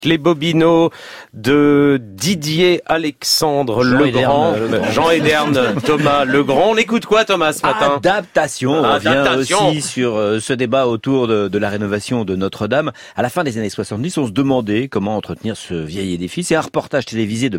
Les Bobino de Didier Alexandre Legrand, Jean Ederne, Thomas Legrand. On écoute quoi, Thomas, ce matin? Adaptation. On revient aussi sur ce débat autour de la rénovation de Notre-Dame. À la fin des années 70, on se demandait comment entretenir ce vieil édifice. Et un reportage télévisé de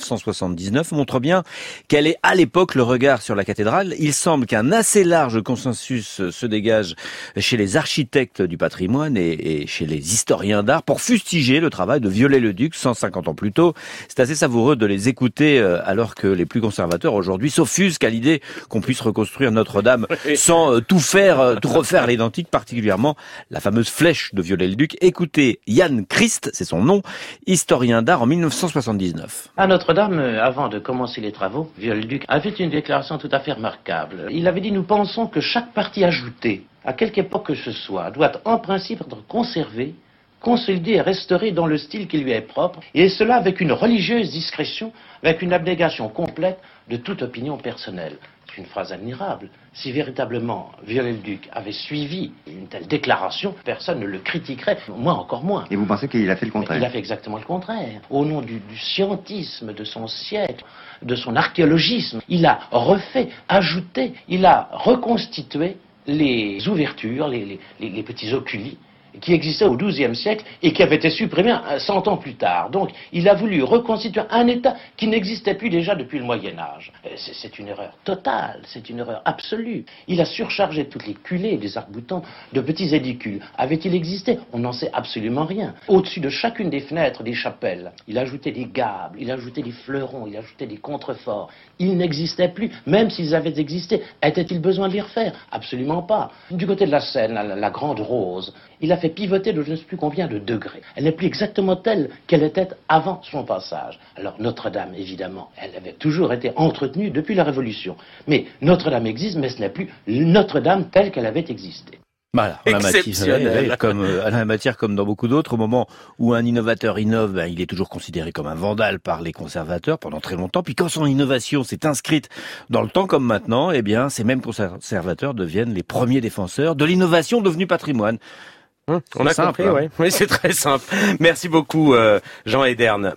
1979 montre bien quel est à l'époque le regard sur la cathédrale. Il semble qu'un assez large consensus se dégage chez les architectes du patrimoine et chez les historiens d'art pour fustiger le travail de Viollet-le-Duc 150 ans plus tôt. C'est assez savoureux de les écouter alors que les plus conservateurs aujourd'hui s'offusquent à l'idée qu'on puisse reconstruire Notre-Dame sans tout refaire à l'identique, particulièrement la fameuse flèche de Viollet-le-Duc. Écoutez Yann Christ, c'est son nom, historien d'art en 1979. À Notre-Dame, avant de commencer les travaux, Viollet-le-Duc a fait une déclaration tout à fait remarquable. Il avait dit: nous pensons que chaque partie ajoutée, à quelque époque que ce soit, doit en principe être conservée, consolidé et restauré dans le style qui lui est propre, et cela avec une religieuse discrétion, avec une abnégation complète de toute opinion personnelle. C'est une phrase admirable. Si véritablement Viollet-le-Duc avait suivi une telle déclaration, personne ne le critiquerait, moi encore moins. Et vous pensez qu'il a fait le contraire? Il a fait exactement le contraire. Au nom du scientisme de son siècle, de son archéologisme, il a refait, ajouté, il a reconstitué les ouvertures, les petits oculi qui existaient au XIIe siècle et qui avaient été supprimés 100 ans plus tard. Donc, il a voulu reconstituer un État qui n'existait plus déjà depuis le Moyen-Âge. C'est une erreur totale, c'est une erreur absolue. Il a surchargé toutes les culées, les arcs-boutants de petits édicules. Avait-il existé? On n'en sait absolument rien. Au-dessus de chacune des fenêtres des chapelles, il ajoutait des gables, il ajoutait des fleurons, il ajoutait des contreforts. Ils n'existaient plus, même s'ils avaient existé. Était-il besoin de les refaire? Absolument pas. Du côté de la Seine, la Grande Rose, il a fait pivoter de je ne sais plus combien de degrés. Elle n'est plus exactement telle qu'elle était avant son passage. Alors Notre-Dame, évidemment, elle avait toujours été entretenue depuis la Révolution. Mais Notre-Dame existe, mais ce n'est plus Notre-Dame telle qu'elle avait existé. Voilà, en la matière comme dans beaucoup d'autres, au moment où un innovateur innove, il est toujours considéré comme un vandale par les conservateurs pendant très longtemps. Puis quand son innovation s'est inscrite dans le temps comme maintenant, ces mêmes conservateurs deviennent les premiers défenseurs de l'innovation devenue patrimoine. On a compris, oui, c'est très simple. Merci beaucoup, Jean Ederne.